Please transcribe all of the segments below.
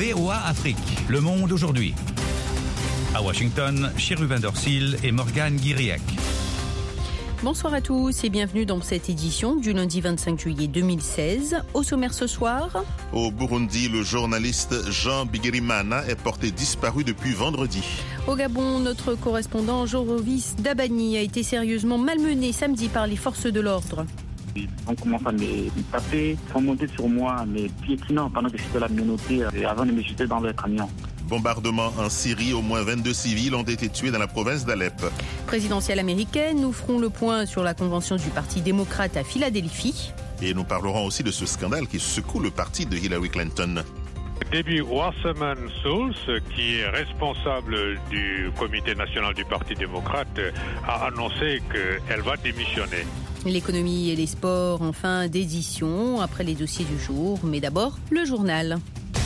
VOA Afrique, le monde aujourd'hui. À Washington, Cherubin Dorsil et Morgane Guiriac. Bonsoir à tous et bienvenue dans cette édition du lundi 25 juillet 2016. Au sommaire ce soir. Au Burundi, le journaliste Jean Bigirimana est porté disparu depuis vendredi. Au Gabon, notre correspondant Joris Dabani a été sérieusement malmené samedi par les forces de l'ordre. On commence à me taper, ils sont montés sur moi, mais piétinant pendant que j'étais à la minoterie avant de me jeter dans le camion. Bombardement en Syrie, au moins 22 civils ont été tués dans la province d'Alep. Présidentielle américaine, nous ferons le point sur la convention du Parti démocrate à Philadelphie. Et nous parlerons aussi de ce scandale qui secoue le parti de Hillary Clinton. Debbie Wasserman Schultz, qui est responsable du comité national du Parti démocrate, a annoncé qu'elle va démissionner. L'économie et les sports en fin d'édition, après les dossiers du jour, mais d'abord le journal.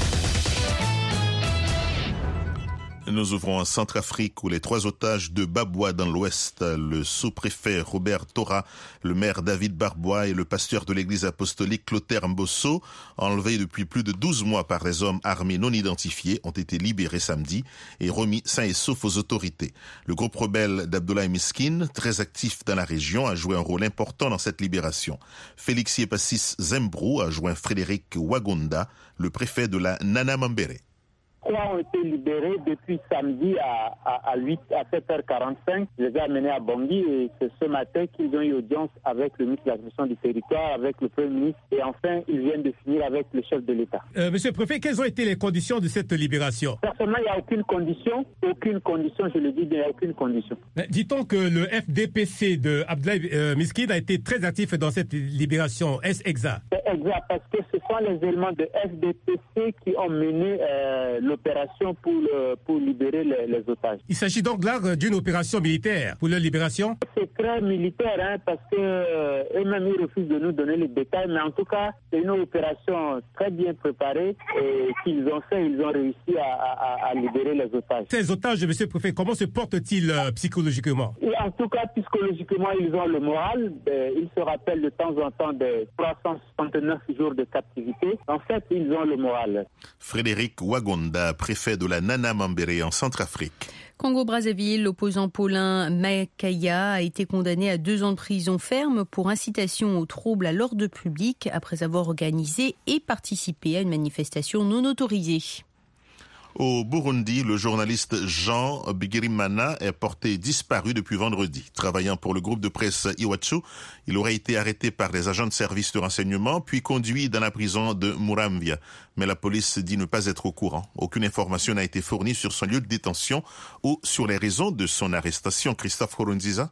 Nous ouvrons en Centrafrique où les 3 otages de Babwa dans l'Ouest, le sous-préfet Robert Tora, le maire David Barbois et le pasteur de l'église apostolique Clotaire Mbosso, enlevés depuis plus de 12 mois par des hommes armés non identifiés, ont été libérés samedi et remis sains et saufs aux autorités. Le groupe rebelle d'Abdoulaye Miskin, très actif dans la région, a joué un rôle important dans cette libération. Félix Yepassis Zembrou a joint Frédéric Wagunda, le préfet de la Nana Mambere. 3 ont été libérés depuis samedi à 7h45. Je les ai amenés à Bangui et c'est ce matin qu'ils ont eu audience avec le ministre de la Gestion du territoire, avec le Premier ministre et enfin ils viennent de finir avec le chef de l'État. Monsieur le préfet, quelles ont été les conditions de cette libération? Personnellement, il n'y a aucune condition, je le dis, il n'y a aucune condition. Dit-on que le FDPC de Abdoulaye Miskin a été très actif dans cette libération, est-ce exact? C'est exact, parce que ce sont les éléments de FDPC qui ont mené l'opération pour libérer les otages. Il s'agit donc là d'une opération militaire pour leur libération? C'est très militaire, parce que eux-mêmes ils refusent de nous donner les détails, mais en tout cas, c'est une opération très bien préparée et qu'ils ont fait, ils ont réussi à libérer les otages. Ces otages, monsieur le préfet, comment se portent-ils psychologiquement? Et en tout cas, psychologiquement, ils ont le moral. Ils se rappellent de temps en temps des 369 jours de captivité. En fait, ils ont le moral. Frédéric Wagunda, préfet de la Nana Mambere en Centrafrique. Congo-Brazzaville, l'opposant Paulin Makaya a été condamné à 2 ans de prison ferme pour incitation aux troubles à l'ordre public après avoir organisé et participé à une manifestation non autorisée. Au Burundi, le journaliste Jean Bigirimana est porté disparu depuis vendredi. Travaillant pour le groupe de presse Iwachu, il aurait été arrêté par des agents de service de renseignement puis conduit dans la prison de Muramvya. Mais la police dit ne pas être au courant. Aucune information n'a été fournie sur son lieu de détention ou sur les raisons de son arrestation. Christophe Horunziza.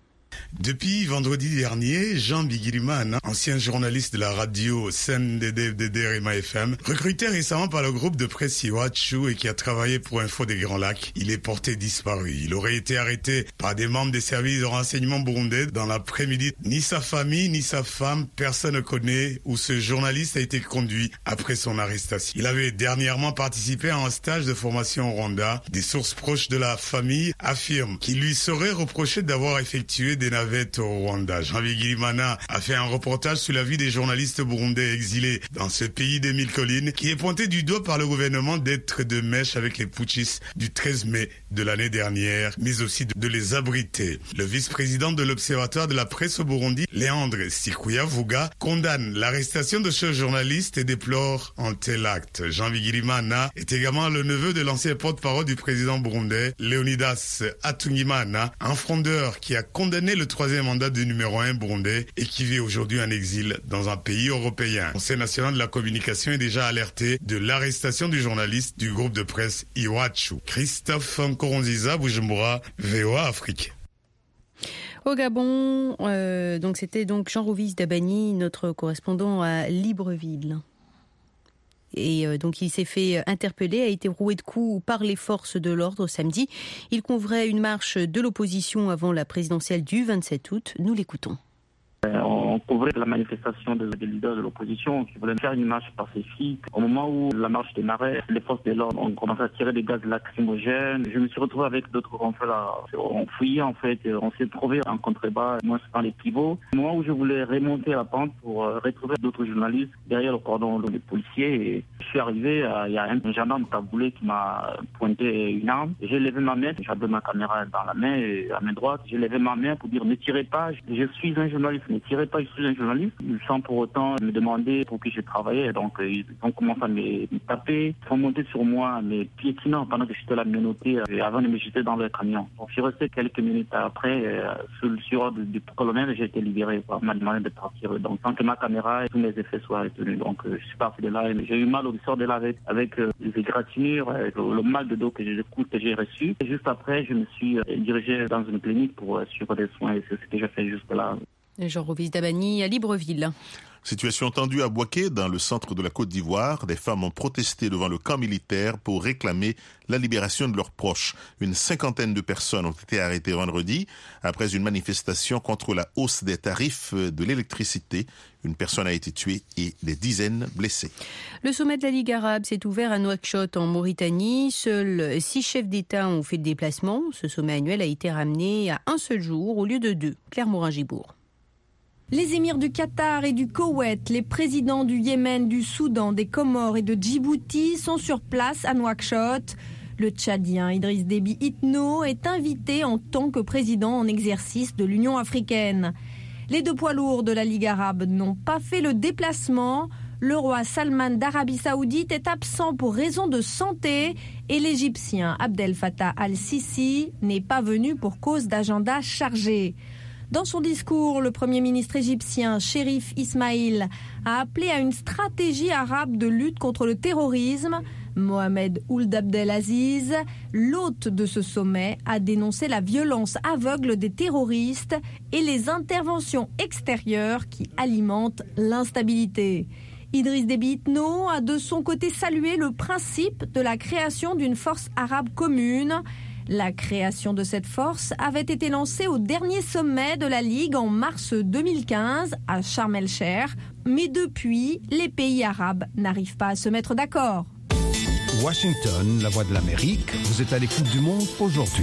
Depuis vendredi dernier, Jean Bigirimana, ancien journaliste de la radio CNDD-Rema FM, recruté récemment par le groupe de presse Iwachu et qui a travaillé pour Info des Grands Lacs, il est porté disparu. Il aurait été arrêté par des membres des services de renseignement burundais dans l'après-midi. Ni sa famille, ni sa femme, personne ne connaît où ce journaliste a été conduit après son arrestation. Il avait dernièrement participé à un stage de formation au Rwanda. Des sources proches de la famille affirment qu'il lui serait reproché d'avoir effectué des navettes au Rwanda. Jean Bigirimana a fait un reportage sur la vie des journalistes burundais exilés dans ce pays des 1000 collines qui est pointé du doigt par le gouvernement d'être de mèche avec les putschistes du 13 mai de l'année dernière, mais aussi de les abriter. Le vice-président de l'Observatoire de la presse au Burundi, Léandre Sikouyavuga, condamne l'arrestation de ce journaliste et déplore un tel acte. Jean Bigirimana est également le neveu de l'ancien porte-parole du président burundais, Leonidas Atungimana, un frondeur qui a condamné le 3e mandat du numéro 1 burundais et qui vit aujourd'hui en exil dans un pays européen. Le Conseil national de la communication est déjà alerté de l'arrestation du journaliste du groupe de presse Iwachu. Christophe Nkoronziza, Bujumbura, VOA Afrique. Au Gabon, donc c'était donc Jean-Rovis Dabani, notre correspondant à Libreville. Et donc il s'est fait interpeller, a été roué de coups par les forces de l'ordre samedi. Il convoquait une marche de l'opposition avant la présidentielle du 27 août. Nous l'écoutons. On couvrait la manifestation des leaders de l'opposition qui voulaient faire une marche pacifique. Au moment où la marche démarrait, les forces de l'ordre ont commencé à tirer des gaz lacrymogènes. Je me suis retrouvé avec d'autres confrères. On fouillait en fait, on s'est trouvé en contrebas, moi dans les pivots. Au moment où je voulais remonter la pente pour retrouver d'autres journalistes derrière le cordon des policiers, et je suis arrivé, il y a un gendarme taboulé qui m'a pointé une arme. J'ai levé ma main, j'avais ma caméra dans la main, et à main droite, j'ai levé ma main pour dire ne tirez pas, je suis un journaliste. Ne tirez pas, je suis un journaliste, sans pour autant me demander pour qui je travaillais. Donc, ils ont commencé à me taper, ils sont montés sur moi, me piétinant pendant que j'étais là menotté avant de me jeter dans le camion. Donc, je suis resté quelques minutes après, sur ordre du colonel, j'ai été libéré. On m'a demandé de partir. Donc, sans que ma caméra et tous mes effets soient retenus. Donc, je suis parti de là. J'ai eu mal au sort de là avec les égratignures, le mal de dos que j'ai reçu. Et juste après, je me suis dirigé dans une clinique pour suivre des soins. Et c'est ce que j'ai fait juste là. Jean-Rovise Dabani à Libreville. Situation tendue à Bouaké, dans le centre de la Côte d'Ivoire. Des femmes ont protesté devant le camp militaire pour réclamer la libération de leurs proches. Une 50aine de personnes ont été arrêtées vendredi après une manifestation contre la hausse des tarifs de l'électricité. Une personne a été tuée et des dizaines blessées. Le sommet de la Ligue arabe s'est ouvert à Nouakchott en Mauritanie. Seuls 6 chefs d'État ont fait le déplacement. Ce sommet annuel a été ramené à un seul jour au lieu de 2. Claire Morin-Gibourg. Les émirs du Qatar et du Koweït, les présidents du Yémen, du Soudan, des Comores et de Djibouti sont sur place à Nouakchott. Le Tchadien Idriss Déby Itno est invité en tant que président en exercice de l'Union africaine. Les 2 poids lourds de la Ligue arabe n'ont pas fait le déplacement. Le roi Salman d'Arabie Saoudite est absent pour raison de santé et l'Égyptien Abdel Fattah al-Sisi n'est pas venu pour cause d'agenda chargé. Dans son discours, le Premier ministre égyptien Chérif Ismaïl a appelé à une stratégie arabe de lutte contre le terrorisme. Mohamed Ould Abdelaziz, l'hôte de ce sommet, a dénoncé la violence aveugle des terroristes et les interventions extérieures qui alimentent l'instabilité. Idriss Déby Itno a de son côté salué le principe de la création d'une force arabe commune. La création de cette force avait été lancée au dernier sommet de la Ligue en mars 2015 à Sharm el-Cheikh. Mais depuis, les pays arabes n'arrivent pas à se mettre d'accord. Washington, la voix de l'Amérique, vous êtes à l'écoute du monde aujourd'hui.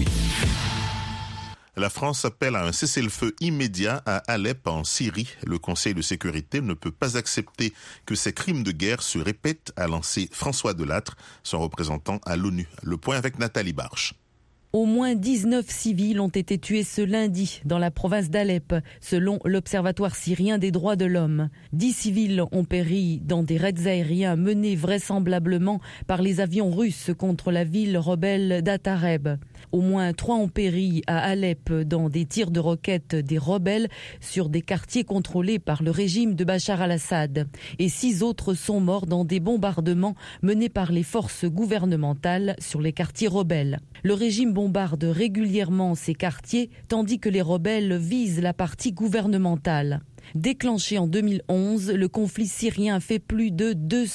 La France appelle à un cessez-le-feu immédiat à Alep, en Syrie. Le Conseil de sécurité ne peut pas accepter que ces crimes de guerre se répètent, a lancé François Delattre, son représentant à l'ONU. Le point avec Nathalie Barche. Au moins 19 civils ont été tués ce lundi dans la province d'Alep, selon l'Observatoire syrien des droits de l'homme. 10 civils ont péri dans des raids aériens menés vraisemblablement par les avions russes contre la ville rebelle d'Atareb. Au moins 3 ont péri à Alep dans des tirs de roquettes des rebelles sur des quartiers contrôlés par le régime de Bachar al-Assad. Et 6 autres sont morts dans des bombardements menés par les forces gouvernementales sur les quartiers rebelles. Le régime bombarde régulièrement ces quartiers, tandis que les rebelles visent la partie gouvernementale. Déclenché en 2011, le conflit syrien fait plus de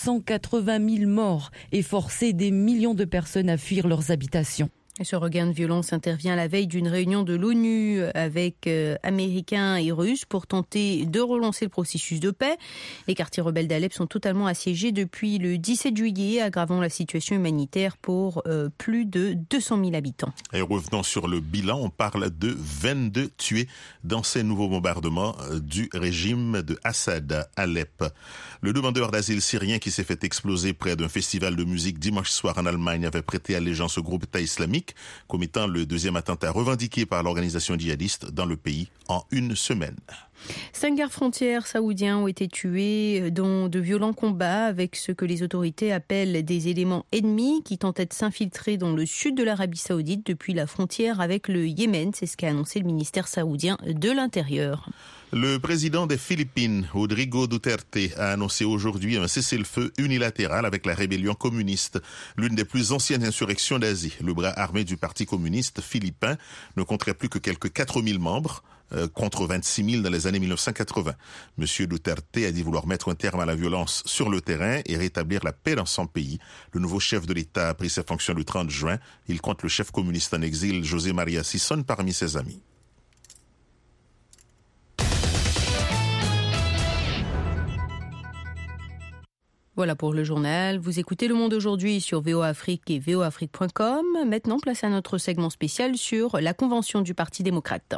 280 000 morts et forcé des millions de personnes à fuir leurs habitations. Et ce regain de violence intervient à la veille d'une réunion de l'ONU avec Américains et Russes pour tenter de relancer le processus de paix. Les quartiers rebelles d'Alep sont totalement assiégés depuis le 17 juillet, aggravant la situation humanitaire pour plus de 200 000 habitants. Et revenons sur le bilan, on parle de 22 tués dans ces nouveaux bombardements du régime de Assad à Alep. Le demandeur d'asile syrien qui s'est fait exploser près d'un festival de musique dimanche soir en Allemagne avait prêté allégeance au groupe État islamique, commettant le 2e attentat revendiqué par l'organisation djihadiste dans le pays en une semaine. 5 gardes-frontières saoudiens ont été tués dans de violents combats avec ce que les autorités appellent des éléments ennemis qui tentaient de s'infiltrer dans le sud de l'Arabie saoudite depuis la frontière avec le Yémen. C'est ce qu'a annoncé le ministère saoudien de l'Intérieur. Le président des Philippines, Rodrigo Duterte, a annoncé aujourd'hui un cessez-le-feu unilatéral avec la rébellion communiste, l'une des plus anciennes insurrections d'Asie. Le bras armé du Parti communiste philippin ne compterait plus que quelques 4 000 membres, contre 26 000 dans les années 1980. Monsieur Duterte a dit vouloir mettre un terme à la violence sur le terrain et rétablir la paix dans son pays. Le nouveau chef de l'État a pris ses fonctions le 30 juin. Il compte le chef communiste en exil, José María Sison, parmi ses amis. Voilà pour le journal. Vous écoutez Le Monde aujourd'hui sur VOA Afrique et voafrique.com. Maintenant, place à notre segment spécial sur la convention du Parti démocrate.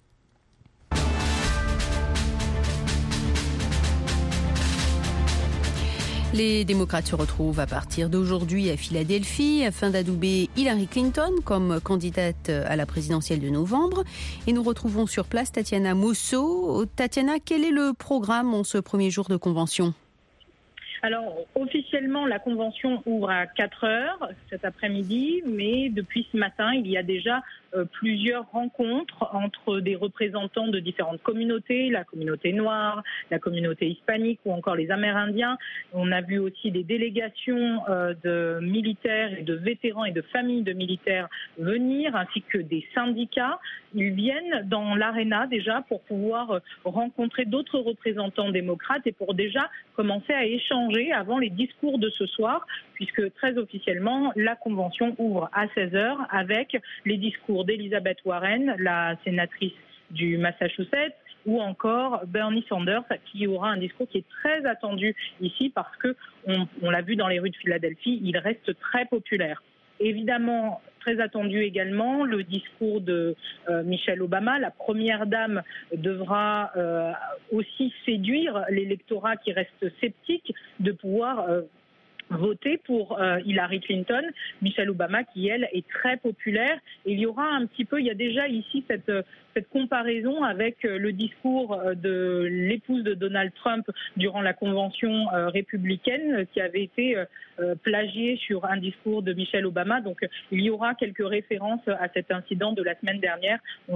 Les démocrates se retrouvent à partir d'aujourd'hui à Philadelphie afin d'adouber Hillary Clinton comme candidate à la présidentielle de novembre. Et nous retrouvons sur place Tatiana Mosso. Tatiana, quel est le programme en ce premier jour de convention ? Alors, officiellement, la convention ouvre à 4 heures cet après-midi, mais depuis ce matin, il y a déjà plusieurs rencontres entre des représentants de différentes communautés, la communauté noire, la communauté hispanique ou encore les Amérindiens. On a vu aussi des délégations de militaires et de vétérans et de familles de militaires venir, ainsi que des syndicats. Ils viennent dans l'aréna déjà pour pouvoir rencontrer d'autres représentants démocrates et pour déjà commencer à échanger avant les discours de ce soir, puisque très officiellement, la convention ouvre à 16h avec les discours d'Elizabeth Warren, la sénatrice du Massachusetts, ou encore Bernie Sanders, qui aura un discours qui est très attendu ici parce que, on l'a vu dans les rues de Philadelphie, il reste très populaire. Évidemment, très attendu également, le discours de Michelle Obama. La première dame devra aussi séduire l'électorat qui reste sceptique de pouvoir voter pour Hillary Clinton. Michelle Obama qui, elle, est très populaire. Et il y aura un petit peu, il y a déjà ici cette comparaison avec le discours de l'épouse de Donald Trump durant la convention républicaine qui avait été plagié sur un discours de Michelle Obama. Donc il y aura quelques références à cet incident de la semaine dernière.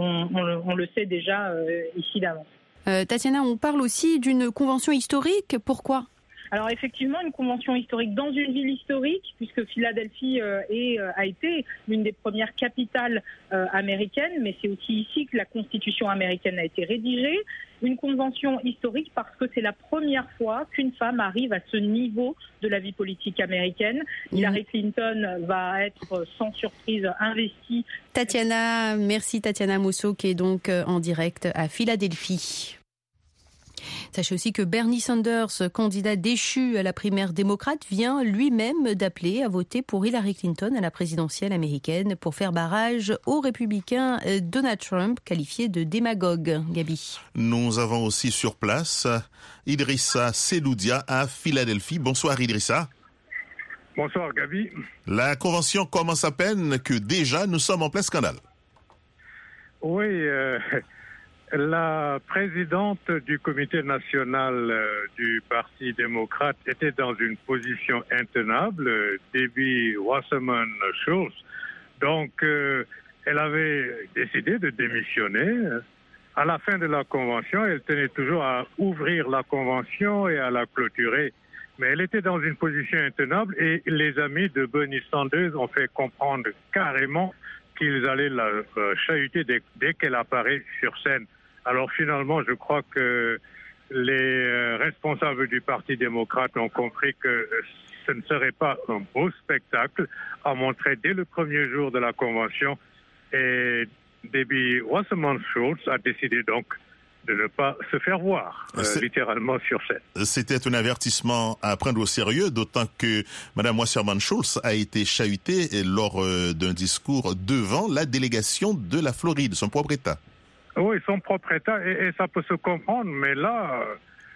On le sait déjà ici d'avance. Tatiana, on parle aussi d'une convention historique. Pourquoi ? Alors effectivement, une convention historique dans une ville historique, puisque Philadelphie a été l'une des premières capitales américaines, mais c'est aussi ici que la Constitution américaine a été rédigée. Une convention historique parce que c'est la première fois qu'une femme arrive à ce niveau de la vie politique américaine. Hillary Clinton va être sans surprise investie. Tatiana, merci Tatiana Mosso qui est donc en direct à Philadelphie. Sachez aussi que Bernie Sanders, candidat déchu à la primaire démocrate, vient lui-même d'appeler à voter pour Hillary Clinton à la présidentielle américaine pour faire barrage au républicain Donald Trump, qualifié de démagogue. Gabi. Nous avons aussi sur place Idrissa Seloudia à Philadelphie. Bonsoir Idrissa. Bonsoir Gabi. La convention commence à peine que déjà nous sommes en plein scandale. Oui, la présidente du comité national du Parti démocrate était dans une position intenable, Debbie Wasserman Schultz. Donc, elle avait décidé de démissionner. À la fin de la convention, elle tenait toujours à ouvrir la convention et à la clôturer. Mais elle était dans une position intenable et les amis de Bernie Sanders ont fait comprendre carrément qu'ils allaient la chahuter dès qu'elle apparaît sur scène. Alors finalement, je crois que les responsables du Parti démocrate ont compris que ce ne serait pas un beau spectacle à montrer dès le premier jour de la convention. Et Debbie Wasserman Schultz a décidé donc de ne pas se faire voir, littéralement sur scène. C'était un avertissement à prendre au sérieux, d'autant que Mme Wasserman Schultz a été chahutée lors d'un discours devant la délégation de la Floride, son propre État. Oui, son propre État, et ça peut se comprendre, mais là,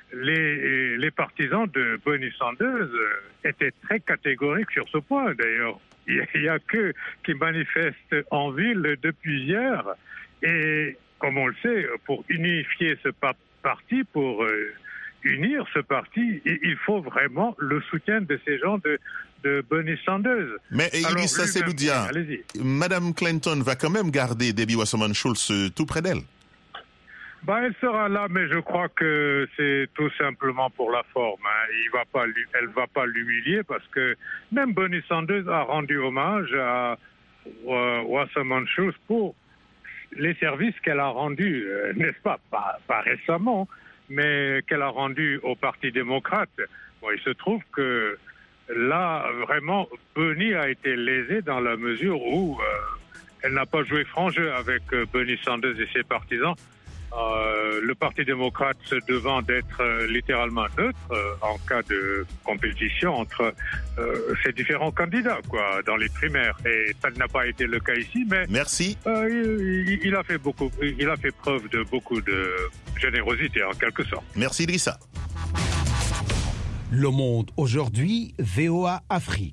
les partisans de Bernie Sanders étaient très catégoriques sur ce point. D'ailleurs, il n'y a que qui manifestent en ville depuis hier. Et comme on le sait, pour unifier ce parti, pour unir ce parti, il faut vraiment le soutien de ces gens de Bernie Sanders. Mais Idrissa Seloudia, Madame Clinton va quand même garder Debbie Wasserman Schultz tout près d'elle. Elle sera là, mais je crois que c'est tout simplement pour la forme. Elle va pas l'humilier parce que même Bernie Sanders a rendu hommage à Wasserman Schultz pour les services qu'elle a rendus, n'est-ce pas, pas récemment, mais qu'elle a rendus au Parti démocrate. Bon, il se trouve que là, vraiment, Bernie a été lésée dans la mesure où elle n'a pas joué franc jeu avec Bernie Sanders et ses partisans. Le Parti démocrate se devant d'être littéralement neutre en cas de compétition entre ces différents candidats, dans les primaires. Et ça n'a pas été le cas ici, mais merci. Il a fait preuve de beaucoup de générosité en quelque sorte. Merci Idrissa. Le Monde aujourd'hui, VOA Afrique.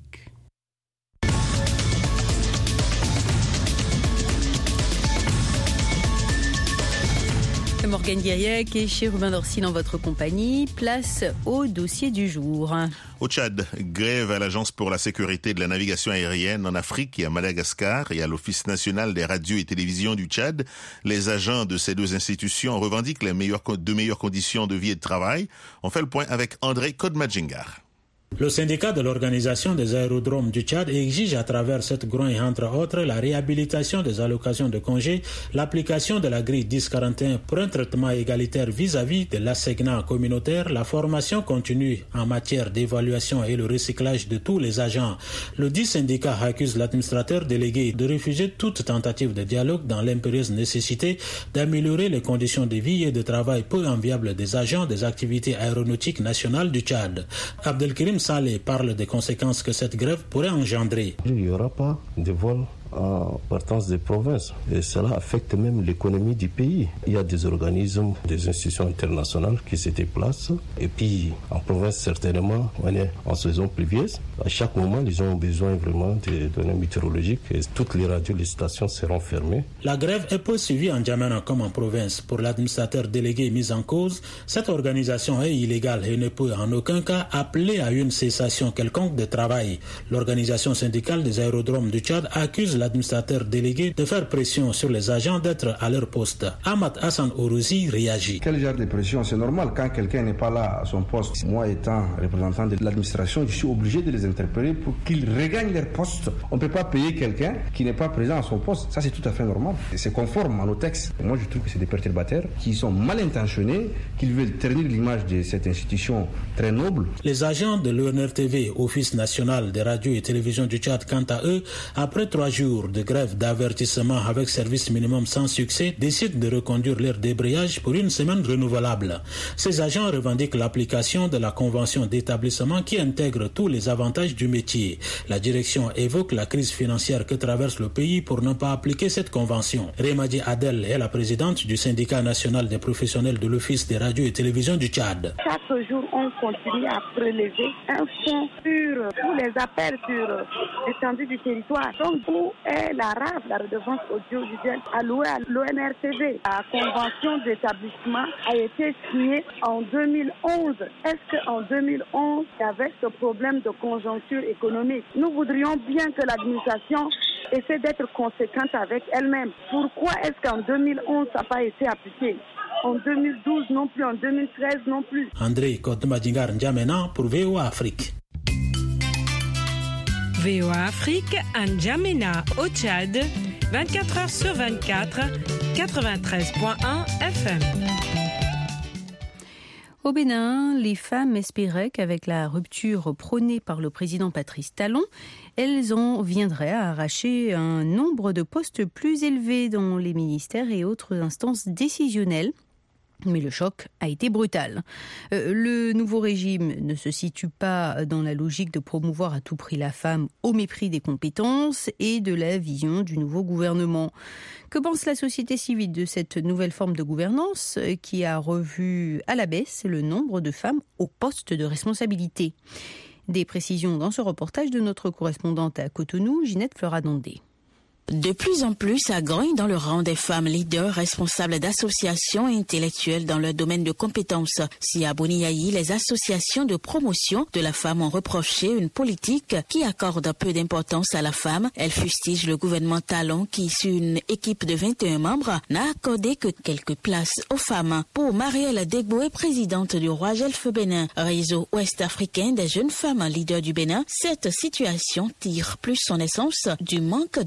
Morgane Guiriac et Chérubin Dorsil en votre compagnie. Place au dossier du jour. Au Tchad, grève à l'Agence pour la sécurité de la navigation aérienne en Afrique et à Madagascar et à l'Office national des radios et télévisions du Tchad. Les agents de ces deux institutions revendiquent de meilleures conditions de vie et de travail. On fait le point avec André Kodmadjingar. Le syndicat de l'organisation des aérodromes du Tchad exige à travers cette grogne, entre autres, la réhabilitation des allocations de congés, l'application de la grille 1041 pour un traitement égalitaire vis-à-vis de l'assignat communautaire, la formation continue en matière d'évaluation et le recyclage de tous les agents. Le dit syndicat accuse l'administrateur délégué de refuser toute tentative de dialogue dans l'impérieuse nécessité d'améliorer les conditions de vie et de travail peu enviables des agents des activités aéronautiques nationales du Tchad. Abdelkrim Saleh parle des conséquences que cette grève pourrait engendrer. Il n'y aura pas de vol en partance des provinces et cela affecte même l'économie du pays. Il y a des organismes, des institutions internationales qui se déplacent et puis en province certainement on est en saison pluvieuse. À chaque moment ils ont besoin vraiment de données météorologiques et toutes les radios, les stations seront fermées. La grève est poursuivie en Djamena comme en province. Pour l'administrateur délégué mis en cause, cette organisation est illégale et ne peut en aucun cas appeler à une cessation quelconque de travail. L'organisation syndicale des aérodromes du Tchad accuse l'administrateur délégué de faire pression sur les agents d'être à leur poste. Ahmad Hassan Ourouzi réagit. Quel genre de pression? C'est normal quand quelqu'un n'est pas là à son poste. Moi étant représentant de l'administration, je suis obligé de les interpeller pour qu'ils regagnent leur poste. On ne peut pas payer quelqu'un qui n'est pas présent à son poste. Ça c'est tout à fait normal. C'est conforme à nos textes. Moi je trouve que c'est des perturbateurs qui sont mal intentionnés, qui veulent ternir l'image de cette institution très noble. Les agents de l'ONRTV, Office national des radios et télévisions du Tchad, quant à eux, après 3 jours de grève d'avertissement avec service minimum sans succès, décident de reconduire leur débrayage pour une semaine renouvelable. Ces agents revendiquent l'application de la convention d'établissement qui intègre tous les avantages du métier. La direction évoque la crise financière que traverse le pays pour ne pas appliquer cette convention. Remadi Adel est la présidente du syndicat national des professionnels de l'Office des radios et télévisions du Tchad. Chaque jour, on continue à prélever un fonds sur tous les appels sur l'étendue du territoire. Donc, où est la RAF, la redevance audiovisuelle allouée à l'ONRTV? La convention d'établissement a été signée en 2011. Est-ce qu'en 2011, il y avait ce problème de conjoncture économique? Nous voudrions bien que l'administration essaie d'être conséquente avec elle-même. Pourquoi est-ce qu'en 2011, ça n'a pas été appliqué? En 2012 non plus, en 2013 non plus. André Kodmadjingar N'Djamena pour VOA Afrique. VOA Afrique à N'Djamena au Tchad, 24 heures sur 24, 93.1 FM. Au Bénin, les femmes espéraient qu'avec la rupture prônée par le président Patrice Talon, elles en viendraient à arracher un nombre de postes plus élevés dans les ministères et autres instances décisionnelles. Mais le choc a été brutal. Le nouveau régime ne se situe pas dans la logique de promouvoir à tout prix la femme au mépris des compétences et de la vision du nouveau gouvernement. Que pense la société civile de cette nouvelle forme de gouvernance qui a revu à la baisse le nombre de femmes au poste de responsabilité? Des précisions dans ce reportage de notre correspondante à Cotonou, Ginette Fleuradondé. De plus en plus, ça grogne dans le rang des femmes leaders responsables d'associations intellectuelles dans leur domaine de compétences. Si à Boniaï, les associations de promotion de la femme ont reproché une politique qui accorde peu d'importance à la femme, elles fustigent le gouvernement Talon qui, sur une équipe de 21 membres, n'a accordé que quelques places aux femmes. Pour Marielle Degboé, présidente du Roi Gelfe Bénin, réseau ouest-africain des jeunes femmes leaders du Bénin, cette situation tire plus son essence du manque de volonté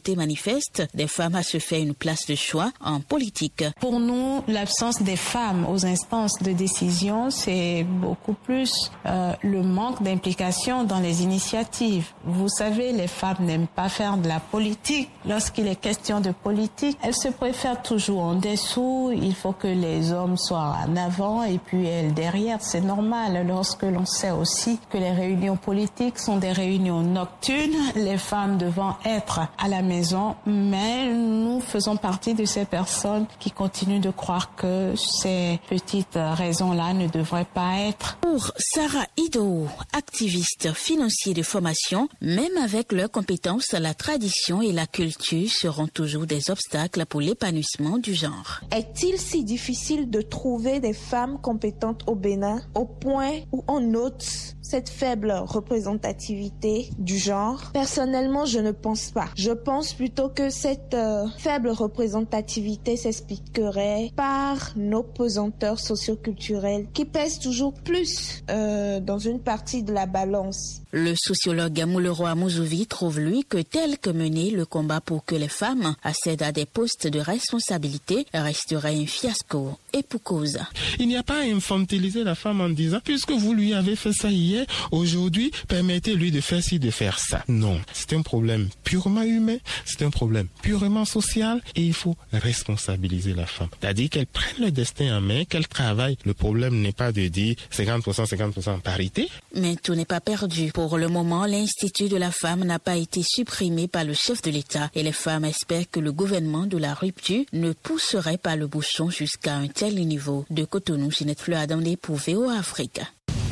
volonté manifeste des femmes à se faire une place de choix en politique. Pour nous, l'absence des femmes aux instances de décision, c'est beaucoup plus le manque d'implication dans les initiatives. Vous savez, les femmes n'aiment pas faire de la politique. Lorsqu'il est question de politique, elles se préfèrent toujours en dessous. Il faut que les hommes soient en avant et puis elles derrière. C'est normal lorsque l'on sait aussi que les réunions politiques sont des réunions nocturnes, les femmes devant être à la maison, mais nous faisons partie de ces personnes qui continuent de croire que ces petites raisons-là ne devraient pas être. Pour Sarah Ido, activiste financier de formation, même avec leurs compétences, la tradition et la culture seront toujours des obstacles pour l'épanouissement du genre. Est-il si difficile de trouver des femmes compétentes au Bénin au point où on note cette faible représentativité du genre? Personnellement, je ne pense pas. Je pense plutôt que cette faible représentativité s'expliquerait par nos pesanteurs socioculturelles qui pèsent toujours plus dans une partie de la balance. Le sociologue Mouleroy Mouzouvi trouve, lui, que tel que mené, le combat pour que les femmes accèdent à des postes de responsabilité resterait un fiasco, et pour cause. Il n'y a pas à infantiliser la femme en disant, puisque vous lui avez fait ça hier, aujourd'hui, permettez-lui de faire ci, de faire ça. Non, c'est un problème purement humain, c'est un problème purement social, et il faut responsabiliser la femme. C'est-à-dire qu'elle prenne le destin en main, qu'elle travaille. Le problème n'est pas de dire 50% parité. Mais tout n'est pas perdu. Pour le moment, l'Institut de la femme n'a pas été supprimé par le chef de l'État et les femmes espèrent que le gouvernement de la rupture ne pousserait pas le bouchon jusqu'à un tel niveau. De Cotonou, Ginette Fleur Adamlé pour VOA Afrique.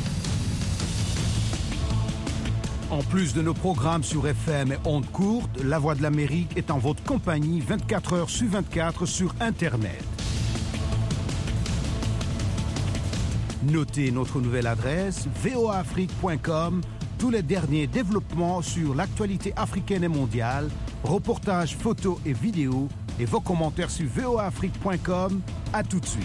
En plus de nos programmes sur FM et ondes courtes, La Voix de l'Amérique est en votre compagnie 24 heures sur 24 sur Internet. Notez notre nouvelle adresse voaafrique.com. Tous les derniers développements sur l'actualité africaine et mondiale, reportages, photos et vidéos, et vos commentaires sur voaafrique.com. À tout de suite.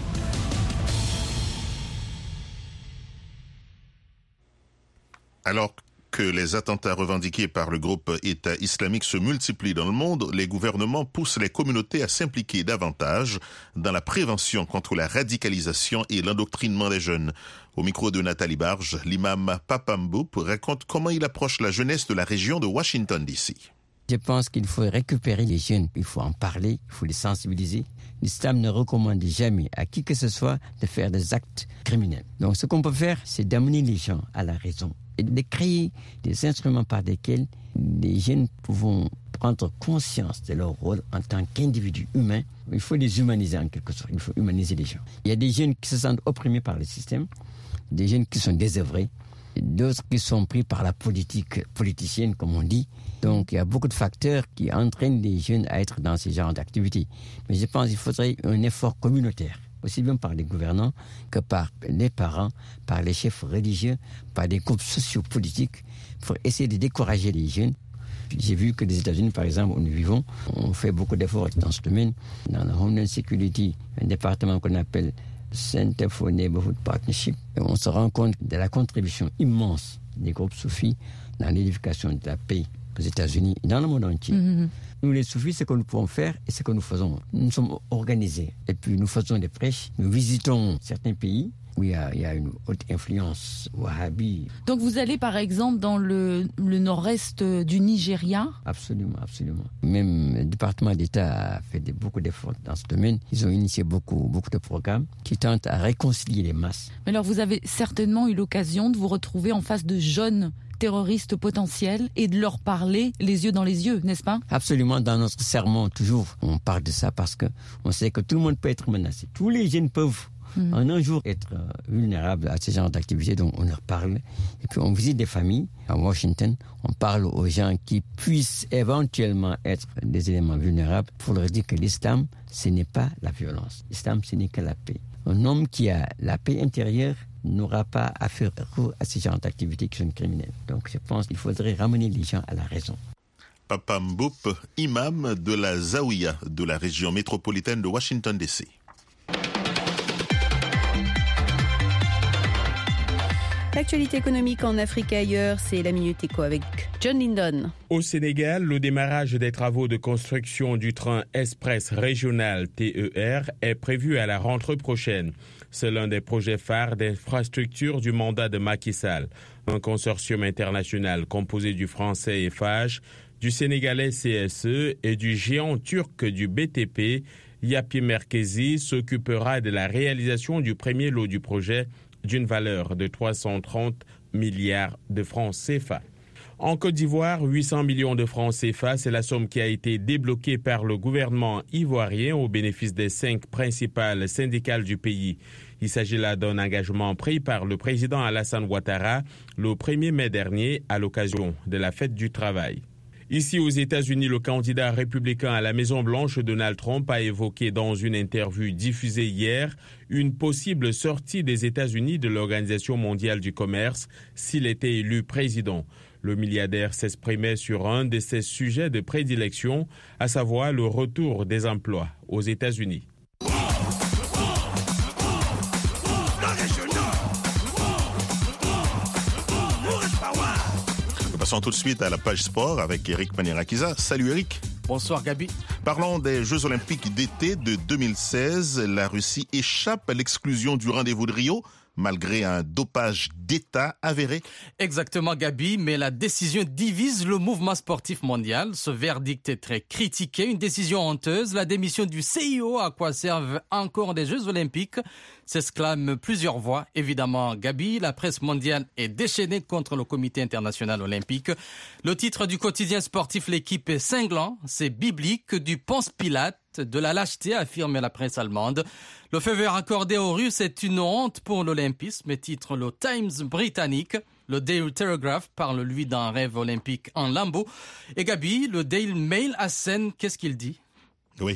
Alors que les attentats revendiqués par le groupe État islamique se multiplient dans le monde, les gouvernements poussent les communautés à s'impliquer davantage dans la prévention contre la radicalisation et l'endoctrinement des jeunes. Au micro de Nathalie Barge, l'imam Papa Mboup raconte comment il approche la jeunesse de la région de Washington, D.C. Je pense qu'il faut récupérer les jeunes, il faut en parler, il faut les sensibiliser. L'islam ne recommande jamais à qui que ce soit de faire des actes criminels. Donc ce qu'on peut faire, c'est d'amener les gens à la raison et de créer des instruments par lesquels les jeunes pourront prendre conscience de leur rôle en tant qu'individus humains. Il faut les humaniser en quelque sorte, il faut humaniser les gens. Il y a des jeunes qui se sentent opprimés par le système, des jeunes qui sont désœuvrés, d'autres qui sont pris par la politique politicienne, comme on dit. Donc, il y a beaucoup de facteurs qui entraînent les jeunes à être dans ce genre d'activités. Mais je pense qu'il faudrait un effort communautaire, aussi bien par les gouvernants que par les parents, par les chefs religieux, par des groupes sociopolitiques, pour essayer de décourager les jeunes. J'ai vu que les États-Unis, par exemple, où nous vivons, on fait beaucoup d'efforts dans ce domaine. Dans la Homeland Security, un département qu'on appelle Center for Neighborhood Partnership, et on se rend compte de la contribution immense des groupes soufis dans l'édification de la paix aux États-Unis et dans le monde entier. Nous, les soufis, ce que nous pouvons faire et ce que nous faisons, nous sommes organisés. Et puis, nous faisons des prêches. Nous visitons certains pays où il y a une haute influence wahhabi. Donc, vous allez, par exemple, dans le nord-est du Nigeria? Absolument, absolument. Même le département d'État a fait beaucoup d'efforts dans ce domaine. Ils ont initié beaucoup de programmes qui tentent à réconcilier les masses. Mais alors, vous avez certainement eu l'occasion de vous retrouver en face de jeunes terroristes potentiels et de leur parler les yeux dans les yeux, n'est-ce pas? Absolument, dans notre sermon, toujours, on parle de ça parce qu'on sait que tout le monde peut être menacé. Tous les jeunes peuvent en un jour être vulnérables à ce genre d'activité, donc on leur parle. Et puis on visite des familles à Washington, on parle aux gens qui puissent éventuellement être des éléments vulnérables pour leur dire que l'islam, ce n'est pas la violence. L'islam, ce n'est que la paix. Un homme qui a la paix intérieure n'aura pas à faire recours à ce genre d'activités qui sont criminelles. Donc je pense qu'il faudrait ramener les gens à la raison. Papa Mboup, imam de la Zawiya de la région métropolitaine de Washington, D.C. L'actualité économique en Afrique et ailleurs, c'est la Minute Éco avec John Lindon. Au Sénégal, le démarrage des travaux de construction du train express régional TER est prévu à la rentrée prochaine. C'est l'un des projets phares d'infrastructure du mandat de Macky Sall. Un consortium international composé du français Eiffage, du sénégalais CSE et du géant turc du BTP, Yapı Merkezi, s'occupera de la réalisation du premier lot du projet d'une valeur de 330 milliards de francs CFA. En Côte d'Ivoire, 800 millions de francs CFA, c'est la somme qui a été débloquée par le gouvernement ivoirien au bénéfice des 5 principales syndicales du pays. Il s'agit là d'un engagement pris par le président Alassane Ouattara le 1er mai dernier à l'occasion de la fête du travail. Ici aux États-Unis, le candidat républicain à la Maison-Blanche, Donald Trump, a évoqué dans une interview diffusée hier une possible sortie des États-Unis de l'Organisation mondiale du commerce s'il était élu président. Le milliardaire s'exprimait sur un de ses sujets de prédilection, à savoir le retour des emplois aux États-Unis. Passons tout de suite à la page sport avec Eric Manierakiza. Salut Eric. Bonsoir Gabi. Parlons des Jeux Olympiques d'été de 2016. La Russie échappe à l'exclusion du rendez-vous de Rio, malgré un dopage d'État avéré. Exactement Gabi, mais la décision divise le mouvement sportif mondial. Ce verdict est très critiqué, une décision honteuse. La démission du CIO, à quoi servent encore des Jeux Olympiques, s'exclament plusieurs voix. Évidemment Gabi, la presse mondiale est déchaînée contre le comité international olympique. Le titre du quotidien sportif L'équipe est cinglant, c'est biblique, du Ponce Pilate, de la lâcheté, affirme la presse allemande. Le feu vert accordé aux Russes est une honte pour l'olympisme, titre le Times britannique. Le Daily Telegraph parle, lui, d'un rêve olympique en lambeaux. Et Gabi, le Daily Mail assène, qu'est-ce qu'il dit ? Oui,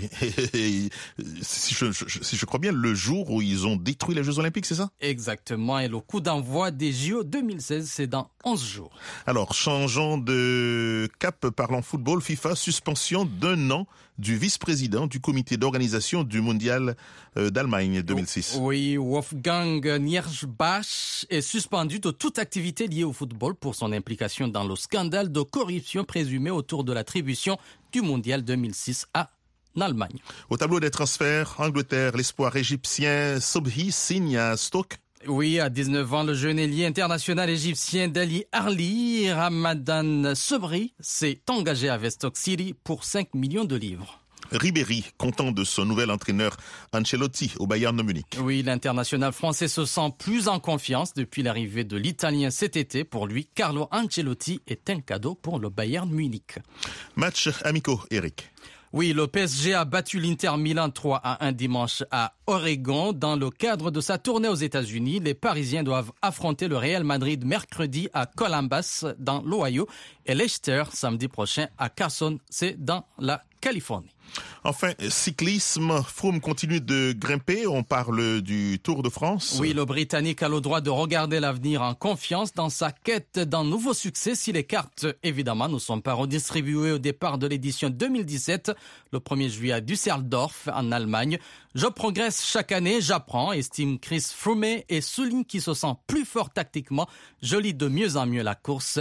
si je crois bien, le jour où ils ont détruit les Jeux Olympiques, c'est ça ? Exactement, et le coup d'envoi des JO 2016, c'est dans 11 jours. Alors, changeons de cap, parlons football. FIFA, suspension d'1 an du vice-président du comité d'organisation du mondial d'Allemagne 2006. Oui, Wolfgang Niersbach est suspendu de toute activité liée au football pour son implication dans le scandale de corruption présumé autour de l'attribution du mondial 2006 à Allemagne. Au tableau des transferts, Angleterre, l'espoir égyptien Sobhi signe à Stoke. Oui, à 19 ans, le jeune ailier international égyptien Dali Harli Ramadan Sobri s'est engagé avec Stoke City pour 5 millions de livres. Ribéry, content de son nouvel entraîneur Ancelotti au Bayern de Munich. Oui, l'international français se sent plus en confiance depuis l'arrivée de l'Italien cet été. Pour lui, Carlo Ancelotti est un cadeau pour le Bayern Munich. Match amicaux, Eric. Oui, le PSG a battu l'Inter Milan 3-1 dimanche à Oregon. Dans le cadre de sa tournée aux États-Unis, les Parisiens doivent affronter le Real Madrid mercredi à Columbus dans l'Ohio et Leicester samedi prochain à Carson, c'est dans la Californie. Enfin, cyclisme, Froome continue de grimper, on parle du Tour de France. Oui, le Britannique a le droit de regarder l'avenir en confiance dans sa quête d'un nouveau succès si les cartes, évidemment, ne sont pas redistribuées au départ de l'édition 2017, le 1er juillet à Düsseldorf, en Allemagne. Je progresse chaque année, j'apprends, estime Chris Froome et souligne qu'il se sent plus fort tactiquement. Je lis de mieux en mieux la course.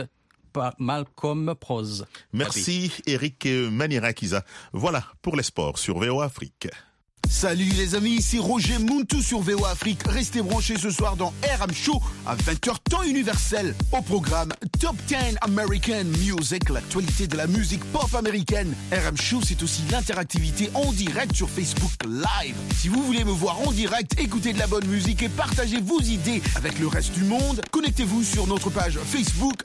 Malcolm Prose. Merci Eric Manierakiza. Voilà pour les sports sur VOA Afrique. Salut les amis, c'est Roger Muntu sur VOA Afrique. Restez branchés ce soir dans RM Show à 20h temps universel. Au programme Top 10 American Music, l'actualité de la musique pop américaine. RM Show, c'est aussi l'interactivité en direct sur Facebook Live. Si vous voulez me voir en direct, écouter de la bonne musique et partager vos idées avec le reste du monde, connectez-vous sur notre page Facebook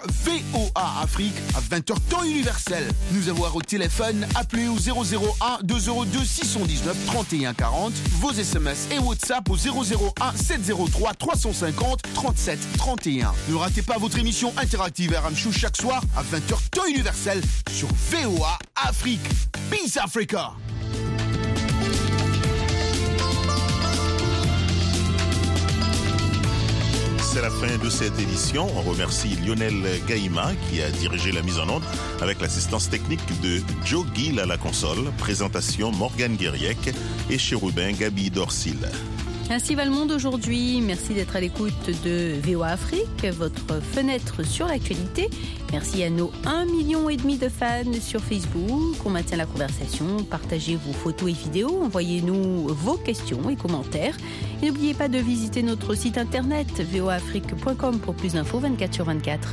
VOA Afrique à 20h temps universel. Nous avoir au téléphone, appelez au 001 202 619 31 40, vos SMS et WhatsApp au 001 703 350 37 31. Ne ratez pas votre émission interactive RM Show chaque soir à 20h temps universel sur VOA Afrique. Peace Africa! C'est la fin de cette édition. On remercie Lionel Gaïma qui a dirigé la mise en onde avec l'assistance technique de Joe Gill à la console. Présentation Morgane Guériec et Chérubin Gabi Dorsil. Ainsi va le monde aujourd'hui. Merci d'être à l'écoute de VOA Afrique, votre fenêtre sur l'actualité. Merci à nos 1,5 million de fans sur Facebook. On maintient la conversation. Partagez vos photos et vidéos. Envoyez-nous vos questions et commentaires. Et n'oubliez pas de visiter notre site internet voaafrique.com pour plus d'infos 24/24.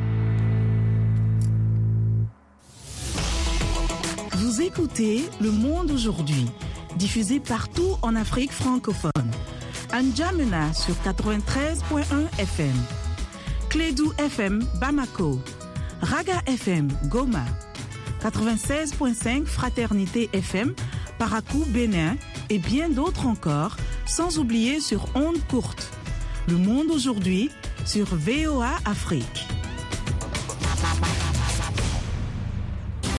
Vous écoutez Le Monde aujourd'hui, diffusé partout en Afrique francophone. N'Djamena sur 93.1 FM, Clédou FM Bamako, Raga FM Goma, 96.5 Fraternité FM Parakou Bénin et bien d'autres encore, sans oublier sur ondes courtes. Le Monde aujourd'hui sur VOA Afrique.